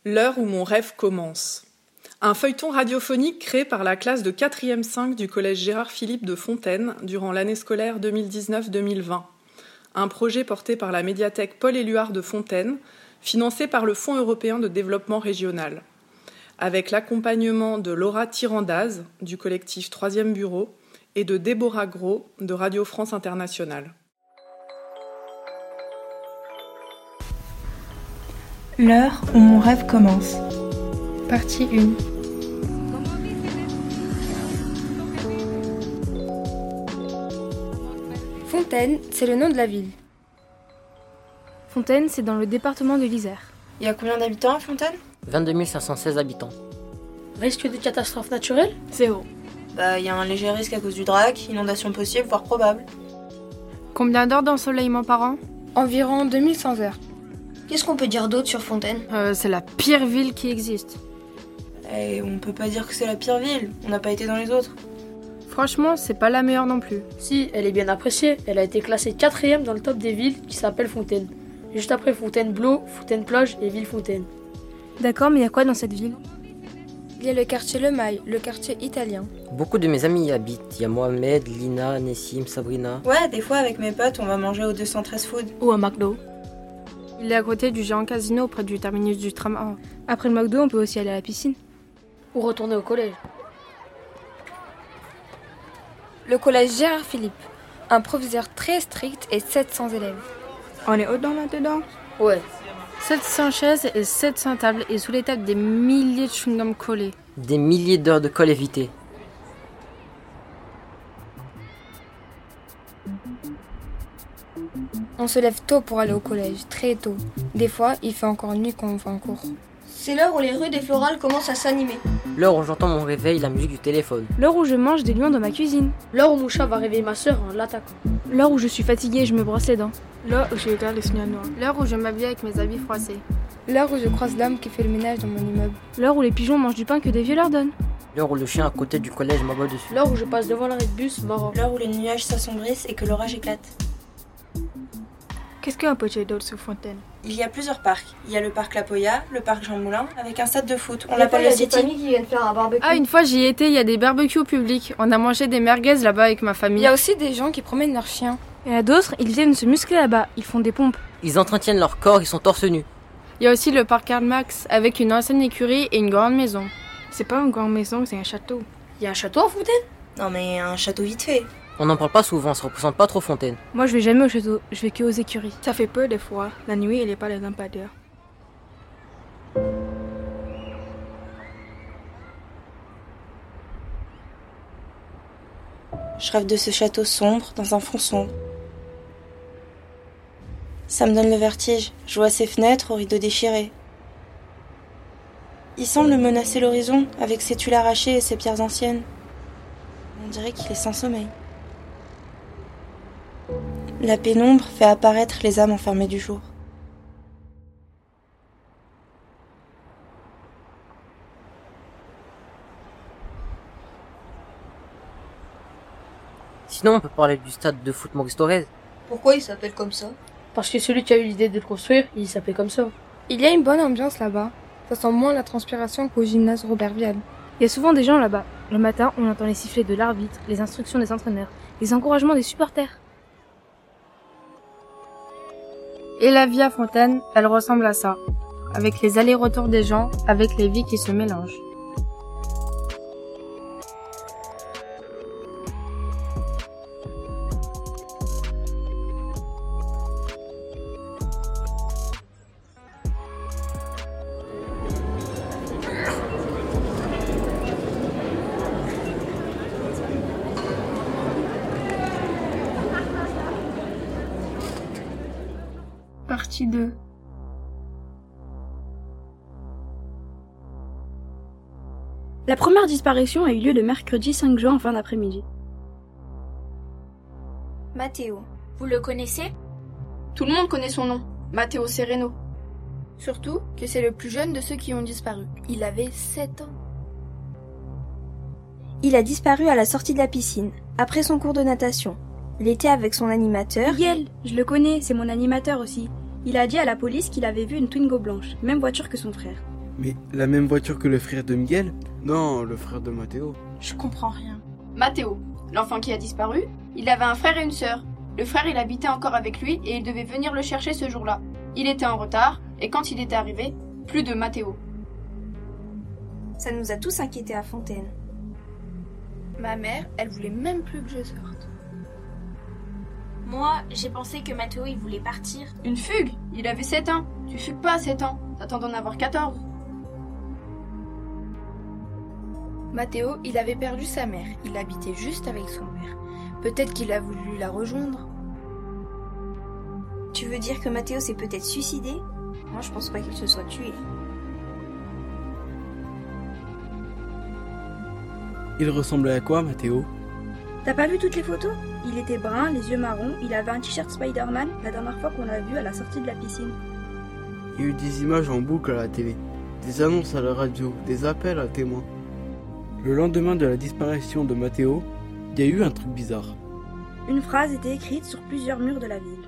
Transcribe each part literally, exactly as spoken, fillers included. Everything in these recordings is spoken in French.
L'heure où mon rêve commence. Un feuilleton radiophonique créé par la classe de quatrième cinq du collège Gérard Philippe de Fontaine durant l'année scolaire deux mille dix-neuf deux mille vingt. Un projet porté par la médiathèque Paul-Éluard de Fontaine, financé par le Fonds européen de développement régional. Avec l'accompagnement de Laura Tirandaz, du collectif Troisième Bureau, et de Déborah Gros, de Radio France Internationale. L'heure où mon rêve commence. Partie un. Fontaine, c'est le nom de la ville. Fontaine, c'est dans le département de l'Isère. Il y a combien d'habitants à Fontaine ? vingt-deux mille cinq cent seize habitants. Risque de catastrophe naturelle ? Zéro. Bah, il y a un léger risque à cause du drac, inondation possible, voire probable. Combien d'heures d'ensoleillement par an ? Environ deux mille cent heures. Qu'est-ce qu'on peut dire d'autre sur Fontaine ? euh, C'est la pire ville qui existe. Et on peut pas dire que c'est la pire ville, on n'a pas été dans les autres. Franchement, c'est pas la meilleure non plus. Si, elle est bien appréciée. Elle a été classée quatrième dans le top des villes qui s'appelle Fontaine. Juste après Fontainebleau, Fontaine-Plage et Villefontaine. D'accord, mais il y a quoi dans cette ville ? Il y a le quartier Le Mail, le quartier italien. Beaucoup de mes amis y habitent. Il y a Mohamed, Lina, Nessim, Sabrina. Ouais, des fois avec mes potes, on va manger au deux cent treize Food. Ou à McDo. Il est à côté du géant casino, près du terminus du tram. Après le McDo, on peut aussi aller à la piscine. Ou retourner au collège. Le collège Gérard Philippe. Un professeur très strict et sept cents élèves. On est au-dedans là-dedans ? Ouais. sept cents chaises et sept cents tables, et sous les tables des milliers de chewing-gums collés. Des milliers d'heures de colle évitées. On se lève tôt pour aller au collège, très tôt. Des fois, il fait encore nuit quand on va en cours. C'est l'heure où les rues des Florales commencent à s'animer. L'heure où j'entends mon réveil, la musique du téléphone. L'heure où je mange des lions dans ma cuisine. L'heure où mon chat va réveiller ma sœur en l'attaquant. L'heure où je suis fatiguée et je me brosse les dents. L'heure où je regarde le signal noir. L'heure où je m'habille avec mes habits froissés. L'heure où je croise l'homme qui fait le ménage dans mon immeuble. L'heure où les pigeons mangent du pain que des vieux leur donnent. L'heure où le chien à côté du collège m'abat dessus. L'heure où je passe devant l'arrêt de bus marrant. L'heure où les nuages s'assombrissent et que l'orage éclate. Qu'est-ce qu'on peut dire d'autre sur Fontaine ? Il y a plusieurs parcs. Il y a le parc La Poya, le parc Jean Moulin, avec un stade de foot. On Il y a l'appelle pas, le il y a des City. familles qui viennent faire un barbecue. Ah, une fois j'y étais, il y a des barbecues publics. On a mangé des merguez là-bas avec ma Il famille. y a aussi des gens qui promènent leurs chiens. Il y en a d'autres, ils viennent se muscler là-bas, ils font des pompes. Ils entretiennent leur corps, ils sont torse nus. Il y a aussi le parc Karl Marx, avec une ancienne écurie et une grande maison. C'est pas une grande maison, c'est un château. Il y a un château à Fontaine ? Non mais un château vite fait. On n'en parle pas souvent, ça représente pas trop Fontaine. Moi je vais jamais au château, je vais que aux écuries. Ça fait peur des fois. La nuit, il n'est pas les lampadaires. Je rêve de ce château sombre, dans un fond sombre. Ça me donne le vertige. Je vois ses fenêtres aux rideaux déchirés. Il semble menacer l'horizon, avec ses tuiles arrachées et ses pierres anciennes. On dirait qu'il est sans sommeil. La pénombre fait apparaître les âmes enfermées du jour. Sinon, on peut parler du stade de foot Maurice Thorez. Pourquoi il s'appelle comme ça ? Parce que celui qui a eu l'idée de le construire, il s'appelait comme ça. Il y a une bonne ambiance là-bas. Ça sent moins la transpiration qu'au gymnase Robert Vial. Il y a souvent des gens là-bas. Le matin, on entend les sifflets de l'arbitre, les instructions des entraîneurs, les encouragements des supporters. Et la vie à Fontaine, elle ressemble à ça. Avec les allers-retours des gens, avec les vies qui se mélangent. Partie deux. La première disparition a eu lieu le mercredi cinq juin en fin d'après-midi. Matteo. Vous le connaissez ? Tout le monde connaît son nom, Matteo Sereno. Surtout que c'est le plus jeune de ceux qui ont disparu. Il avait sept ans. Il a disparu à la sortie de la piscine, après son cours de natation. Il était avec son animateur. Miguel, je le connais, c'est mon animateur aussi. Il a dit à la police qu'il avait vu une Twingo blanche, même voiture que son frère. Mais la même voiture que le frère de Miguel? Non, le frère de Mathéo. Je comprends rien. Mathéo, l'enfant qui a disparu, il avait un frère et une sœur. Le frère, il habitait encore avec lui et il devait venir le chercher ce jour-là. Il était en retard et quand il était arrivé, plus de Mathéo. Ça nous a tous inquiétés à Fontaine. Ma mère, elle voulait même plus que je sorte. Moi, j'ai pensé que Mathéo, il voulait partir. Une fugue? Il avait sept ans. Tu fugues pas à sept ans. T'attends d'en avoir quatorze. Mathéo, il avait perdu sa mère. Il habitait juste avec son père. Peut-être qu'il a voulu la rejoindre. Tu veux dire que Mathéo s'est peut-être suicidé? Moi, je pense pas qu'il se soit tué. Il ressemblait à quoi, Mathéo? T'as pas vu toutes les photos? Il était brun, les yeux marrons, il avait un t-shirt Spider-Man la dernière fois qu'on l'a vu à la sortie de la piscine. Il y a eu des images en boucle à la télé, des annonces à la radio, des appels à témoins. Le lendemain de la disparition de Mathéo, il y a eu un truc bizarre. Une phrase était écrite sur plusieurs murs de la ville.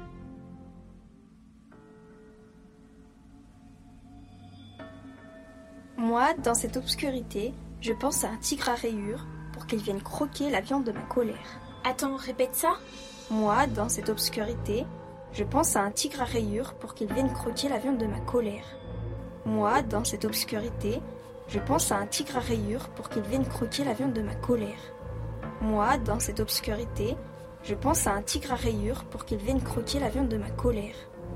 Moi, dans cette obscurité, je pense à un tigre à rayures pour qu'il vienne croquer la viande de ma colère. Attends, répète ça. Moi, dans cette obscurité, je pense à un tigre à rayures pour qu'il vienne croquer la viande de ma colère. Moi, dans cette obscurité, je pense à un tigre à rayures pour qu'il vienne croquer la viande de ma colère. Moi, dans cette obscurité, je pense à un tigre à rayures pour qu'il vienne croquer la viande de ma colère.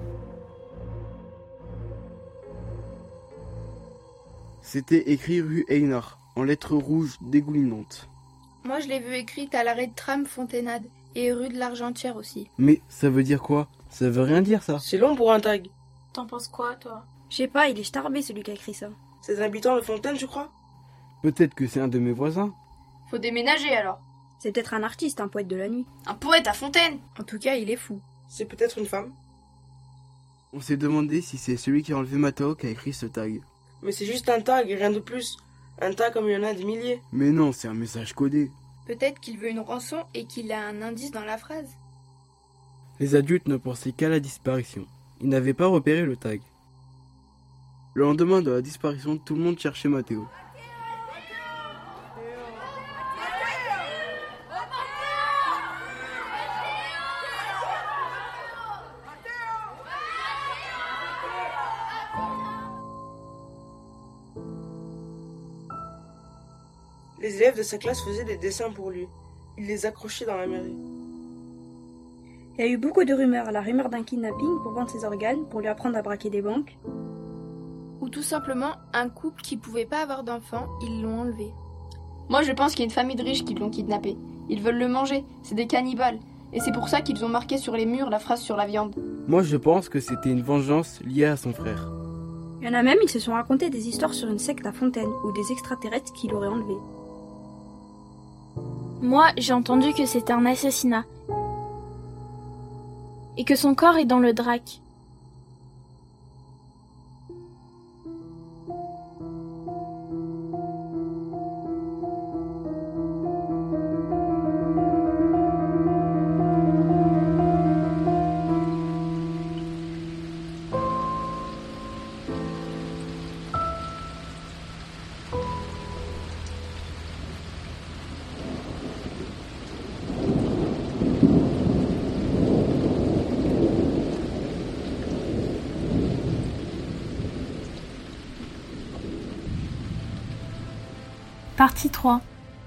C'était écrit rue Einar, en lettres rouges dégoulinantes. Moi, je l'ai vu écrite à l'arrêt de tram Fontainade et rue de l'Argentière aussi. Mais ça veut dire quoi? Ça veut rien dire, ça. C'est long pour un tag. T'en penses quoi, toi? Je sais pas, il est starbé celui qui a écrit ça. C'est un habitant de Fontaine, je crois. Peut-être que c'est un de mes voisins. Faut déménager alors. C'est peut-être un artiste, un poète de la nuit. Un poète à Fontaine. En tout cas, il est fou. C'est peut-être une femme. On s'est demandé si c'est celui qui a enlevé Mathéo qui a écrit ce tag. Mais c'est juste un tag et rien de plus. Un tag comme il y en a des milliers. Mais non, c'est un message codé. Peut-être qu'il veut une rançon et qu'il a un indice dans la phrase. Les adultes ne pensaient qu'à la disparition. Ils n'avaient pas repéré le tag. Le lendemain de la disparition, tout le monde cherchait Mathéo. Les élèves de sa classe faisaient des dessins pour lui. Il les accrochait dans la mairie. Il y a eu beaucoup de rumeurs. La rumeur d'un kidnapping pour vendre ses organes, pour lui apprendre à braquer des banques. Ou tout simplement un couple qui pouvait pas avoir d'enfants, ils l'ont enlevé. Moi je pense qu'il y a une famille de riches qui l'ont kidnappé. Ils veulent le manger, c'est des cannibales. Et c'est pour ça qu'ils ont marqué sur les murs la phrase sur la viande. Moi je pense que c'était une vengeance liée à son frère. Il y en a même, ils se sont racontés des histoires sur une secte à Fontaine, ou des extraterrestres qui l'auraient enlevé. Moi, j'ai entendu que c'était un assassinat. Et que son corps est dans le drac. Partie trois.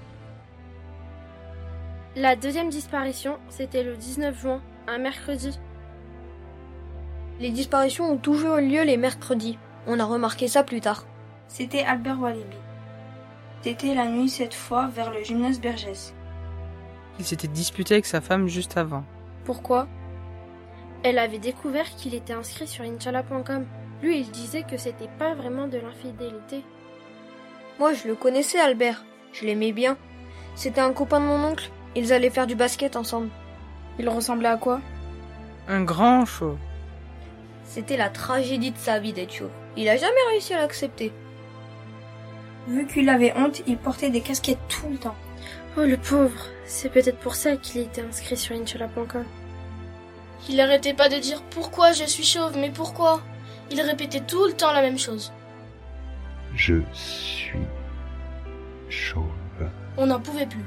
La deuxième disparition, c'était le dix-neuf juin, un mercredi. Les disparitions ont toujours lieu les mercredis. On a remarqué ça plus tard. C'était Albert Walibi. C'était la nuit cette fois vers le gymnase Bergès. Il s'était disputé avec sa femme juste avant. Pourquoi? Elle avait découvert qu'il était inscrit sur Inch'Allah point com. Lui, il disait que c'était pas vraiment de l'infidélité. Moi, je le connaissais, Albert. Je l'aimais bien. C'était un copain de mon oncle. Ils allaient faire du basket ensemble. Il ressemblait à quoi? Un grand chauve. C'était la tragédie de sa vie d'être chauve. Il a jamais réussi à l'accepter. Vu qu'il avait honte, il portait des casquettes tout le temps. Oh, le pauvre. C'est peut-être pour ça qu'il était inscrit sur Inch'Allah point com. Il arrêtait pas de dire « Pourquoi je suis chauve, mais pourquoi ?» Il répétait tout le temps la même chose. Je suis chauve. On n'en pouvait plus.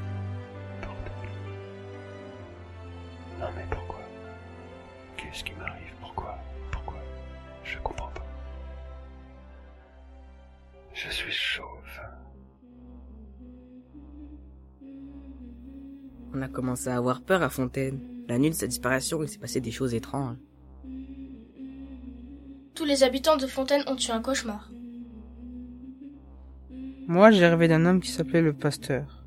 Non mais pourquoi? Qu'est-ce qui m'arrive? Pourquoi? Pourquoi? Je comprends pas. Je suis chauve. On a commencé à avoir peur à Fontaine. La nuit de sa disparition, il s'est passé des choses étranges. Tous les habitants de Fontaine ont eu un cauchemar. Moi, j'ai rêvé d'un homme qui s'appelait le pasteur.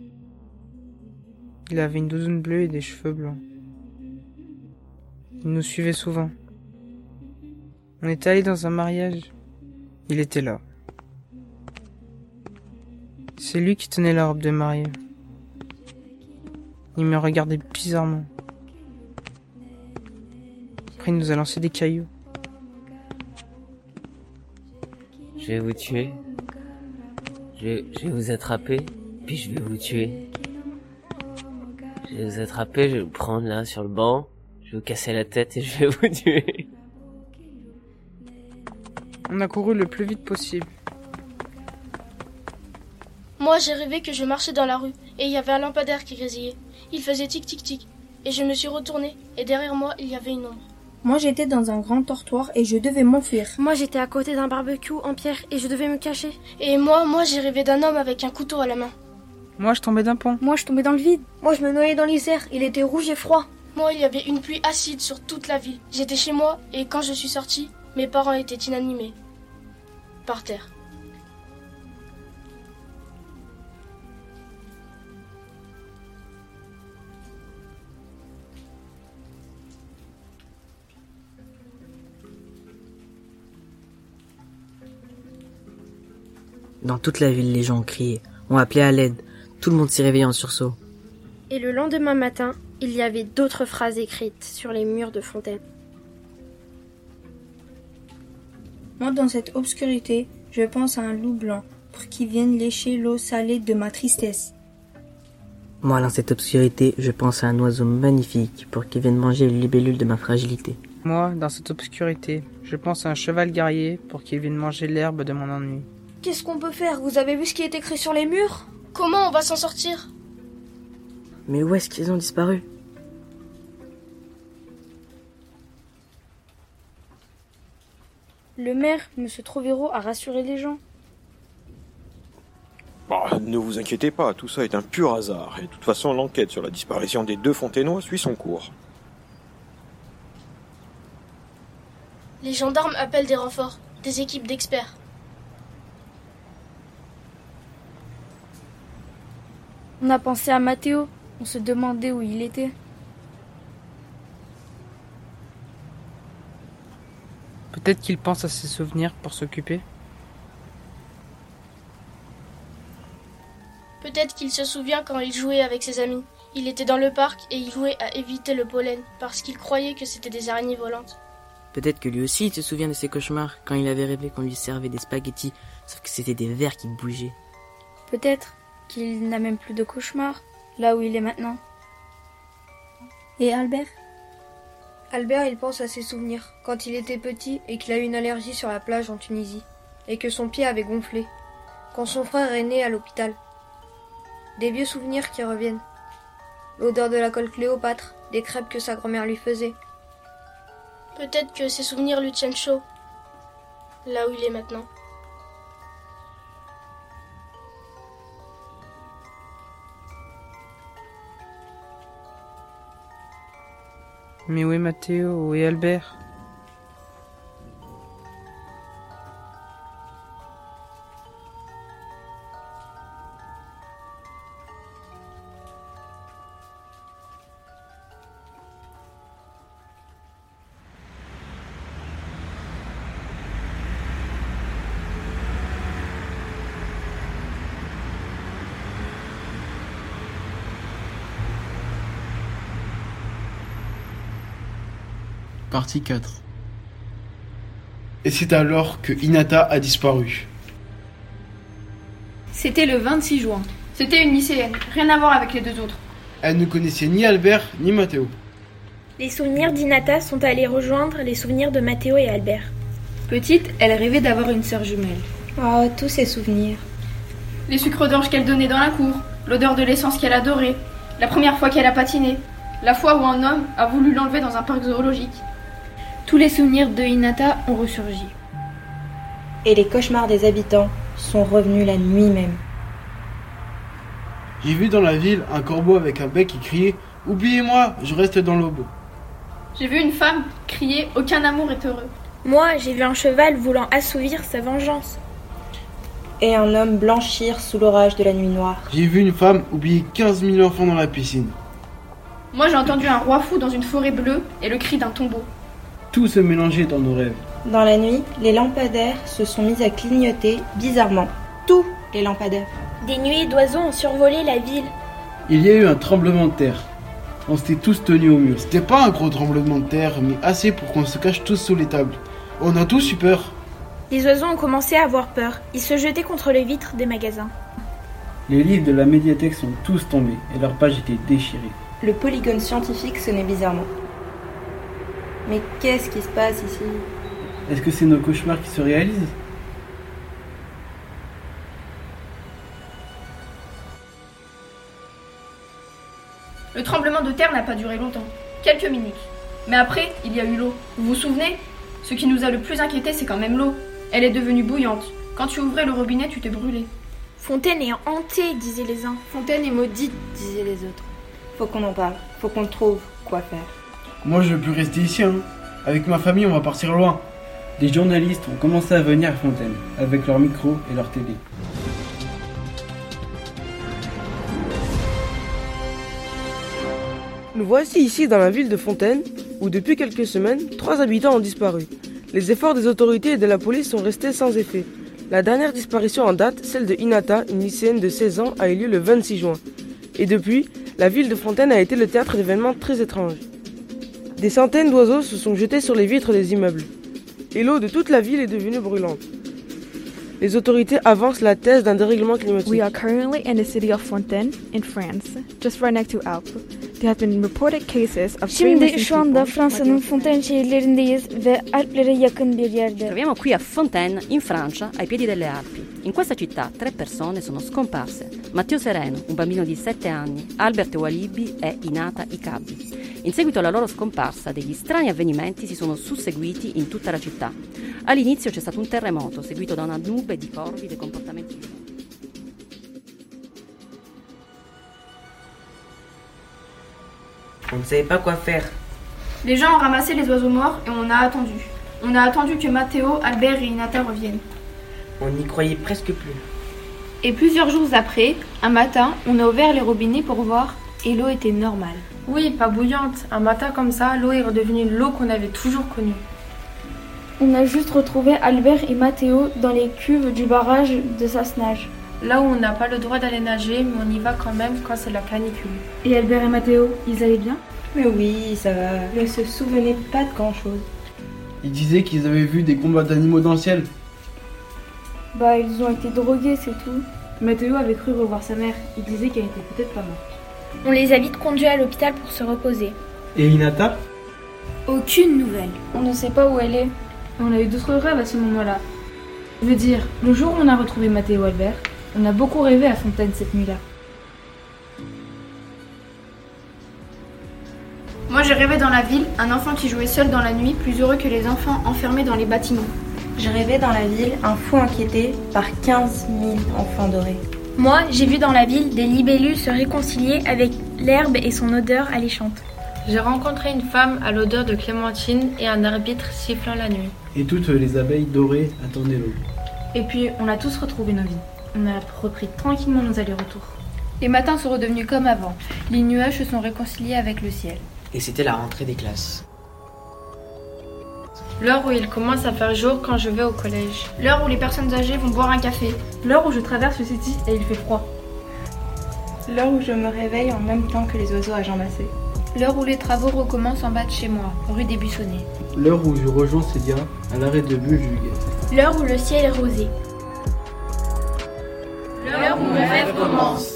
Il avait une doudoune bleue et des cheveux blancs. Il nous suivait souvent. On était allés dans un mariage. Il était là. C'est lui qui tenait la robe de mariée. Il me regardait bizarrement. Après, il nous a lancé des cailloux. Je vais vous tuer. Je, je vais vous attraper, puis je vais vous tuer. Je vais vous attraper, je vais vous prendre là sur le banc, je vais vous casser la tête et je vais vous tuer. On a couru le plus vite possible. Moi, j'ai rêvé que je marchais dans la rue et il y avait un lampadaire qui grésillait. Il faisait tic tic tic et je me suis retournée et derrière moi, il y avait une ombre. Moi, j'étais dans un grand dortoir et je devais m'enfuir. Moi, j'étais à côté d'un barbecue en pierre et je devais me cacher. Et moi, moi, j'ai rêvé d'un homme avec un couteau à la main. Moi, je tombais d'un pont. Moi, je tombais dans le vide. Moi, je me noyais dans les airs. Il était rouge et froid. Moi, il y avait une pluie acide sur toute la ville. J'étais chez moi et quand je suis sortie, mes parents étaient inanimés. Par terre. Dans toute la ville, les gens ont crié, ont appelé à l'aide. Tout le monde s'est réveillé en sursaut. Et le lendemain matin, il y avait d'autres phrases écrites sur les murs de Fontaine. Moi, dans cette obscurité, je pense à un loup blanc pour qu'il vienne lécher l'eau salée de ma tristesse. Moi, dans cette obscurité, je pense à un oiseau magnifique pour qu'il vienne manger les libellules de ma fragilité. Moi, dans cette obscurité, je pense à un cheval guerrier pour qu'il vienne manger l'herbe de mon ennui. Qu'est-ce qu'on peut faire? Vous avez vu ce qui est écrit sur les murs? Comment on va s'en sortir? Mais où est-ce qu'ils ont disparu? Le maire, monsieur Trovero, a rassuré les gens. Bah, ne vous inquiétez pas, tout ça est un pur hasard. Et de toute façon, l'enquête sur la disparition des deux Fontainois suit son cours. Les gendarmes appellent des renforts, des équipes d'experts. On a pensé à Mathéo. On se demandait où il était. Peut-être qu'il pense à ses souvenirs pour s'occuper. Peut-être qu'il se souvient quand il jouait avec ses amis. Il était dans le parc et il jouait à éviter le pollen parce qu'il croyait que c'était des araignées volantes. Peut-être que lui aussi il se souvient de ses cauchemars quand il avait rêvé qu'on lui servait des spaghettis, sauf que c'était des vers qui bougeaient. Peut-être qu'il n'a même plus de cauchemars, là où il est maintenant. Et Albert? Albert, il pense à ses souvenirs, quand il était petit et qu'il a eu une allergie sur la plage en Tunisie, et que son pied avait gonflé, quand son frère est né à l'hôpital. Des vieux souvenirs qui reviennent. L'odeur de la colle Cléopâtre, des crêpes que sa grand-mère lui faisait. Peut-être que ses souvenirs lui tiennent chaud, là où il est maintenant. Mais où est Mathéo? Où est Albert? Partie quatre. Et c'est alors que Hinata a disparu. C'était le vingt-six juin. C'était une lycéenne, rien à voir avec les deux autres. Elle ne connaissait ni Albert ni Mathéo. Les souvenirs d'Hinata sont allés rejoindre les souvenirs de Mathéo et Albert. Petite, elle rêvait d'avoir une sœur jumelle. Oh, tous ces souvenirs. Les sucres d'orge qu'elle donnait dans la cour, l'odeur de l'essence qu'elle adorait, la première fois qu'elle a patiné, la fois où un homme a voulu l'enlever dans un parc zoologique. Tous les souvenirs de Hinata ont ressurgi. Et les cauchemars des habitants sont revenus la nuit même. J'ai vu dans la ville un corbeau avec un bec qui criait « Oubliez-moi, je reste dans l'aube ». J'ai vu une femme crier « Aucun amour est heureux ». Moi, j'ai vu un cheval voulant assouvir sa vengeance. Et un homme blanchir sous l'orage de la nuit noire. J'ai vu une femme oublier quinze mille enfants dans la piscine. Moi, j'ai entendu un roi fou dans une forêt bleue et le cri d'un tombeau. Tout se mélangeait dans nos rêves. Dans la nuit, les lampadaires se sont mis à clignoter bizarrement. Tous les lampadaires. Des nuées d'oiseaux ont survolé la ville. Il y a eu un tremblement de terre. On s'était tous tenus au mur. C'était pas un gros tremblement de terre, mais assez pour qu'on se cache tous sous les tables. On a tous eu peur. Les oiseaux ont commencé à avoir peur. Ils se jetaient contre les vitres des magasins. Les livres de la médiathèque sont tous tombés et leurs pages étaient déchirées. Le polygone scientifique sonnait bizarrement. Mais qu'est-ce qui se passe ici? Est-ce que c'est nos cauchemars qui se réalisent? Le tremblement de terre n'a pas duré longtemps, quelques minutes. Mais après, il y a eu l'eau. Vous vous souvenez? Ce qui nous a le plus inquiété, c'est quand même l'eau. Elle est devenue bouillante. Quand tu ouvrais le robinet, tu t'es brûlé. Fontaine est hantée, disaient les uns. Fontaine est maudite, disaient les autres. Faut qu'on en parle, faut qu'on trouve quoi faire. Moi, je veux plus rester ici, hein. Avec ma famille, on va partir loin. Des journalistes ont commencé à venir à Fontaine, avec leurs micros et leur télé. Nous voici ici dans la ville de Fontaine, où depuis quelques semaines, trois habitants ont disparu. Les efforts des autorités et de la police sont restés sans effet. La dernière disparition en date, celle de Hinata, une lycéenne de seize ans, a eu lieu le vingt-six juin. Et depuis, la ville de Fontaine a été le théâtre d'événements très étranges. Des centaines d'oiseaux se sont jetés sur les vitres des immeubles. Et l'eau de toute la ville est devenue brûlante. Les autorités avancent la thèse d'un dérèglement climatique. We are currently in the city of Fontaine, in France, just right next to Alpes. There have been reported cases of Şimdi şu anda Fransa'nın Fontaine şehirlerindeyiz ve Alplere yakın bir yerde. Troviamo qui a Fontaine, in Francia, ai piedi delle Alpi. In questa città tre persone sono scomparse. Matteo Sereno, un bambino di sette anni, Albert Walibi e Hinata Ikabi. In seguito alla loro scomparsa, degli strani avvenimenti si sono susseguiti in tutta la città. All'inizio c'è stato un terremoto, seguito da una nube di corvi dei comportamenti. On ne savait pas quoi faire. Les gens ont ramassé les oiseaux morts et on a attendu. On a attendu que Matteo, Albert et Hinata reviennent. On n'y croyait presque plus. Et plusieurs jours après, un matin, on a ouvert les robinets pour voir et l'eau était normale. Oui, pas bouillante. Un matin comme ça, l'eau est redevenue l'eau qu'on avait toujours connue. On a juste retrouvé Albert et Matteo dans les cuves du barrage de Sassenage. Là où on n'a pas le droit d'aller nager, mais on y va quand même quand c'est la canicule. Et Albert et Matteo, ils allaient bien? Mais oui, ça va. Ils ne se souvenaient pas de grand-chose. Ils disaient qu'ils avaient vu des combats d'animaux dans le ciel. Bah, ils ont été drogués, c'est tout. Matteo avait cru revoir sa mère. Il disait qu'elle était peut-être pas morte. On les a vite conduits à l'hôpital pour se reposer. Et Hinata? Aucune nouvelle. On ne sait pas où elle est. On a eu d'autres rêves à ce moment-là. Je veux dire, le jour où on a retrouvé Matteo et Albert, on a beaucoup rêvé à Fontaine cette nuit-là. Moi j'ai rêvé dans la ville, un enfant qui jouait seul dans la nuit, plus heureux que les enfants enfermés dans les bâtiments. J'ai rêvé dans la ville un fou inquiété par quinze mille enfants dorés. Moi, j'ai vu dans la ville des libellus se réconcilier avec l'herbe et son odeur alléchante. J'ai rencontré une femme à l'odeur de clémentine et un arbitre sifflant la nuit. Et toutes les abeilles dorées attendaient l'eau. Et puis, on a tous retrouvé nos vies. On a repris tranquillement nos allers-retours. Les matins sont redevenus comme avant. Les nuages se sont réconciliés avec le ciel. Et c'était la rentrée des classes. L'heure où il commence à faire jour quand je vais au collège. L'heure où les personnes âgées vont boire un café. L'heure où je traverse le city et il fait froid. L'heure où je me réveille en même temps que les oiseaux à jambasser. L'heure où les travaux recommencent en bas de chez moi, rue des Buissonnets. L'heure où je rejoins Célia à l'arrêt de bus Juliette. L'heure où le ciel est rosé. L'heure où mes rêves commencent.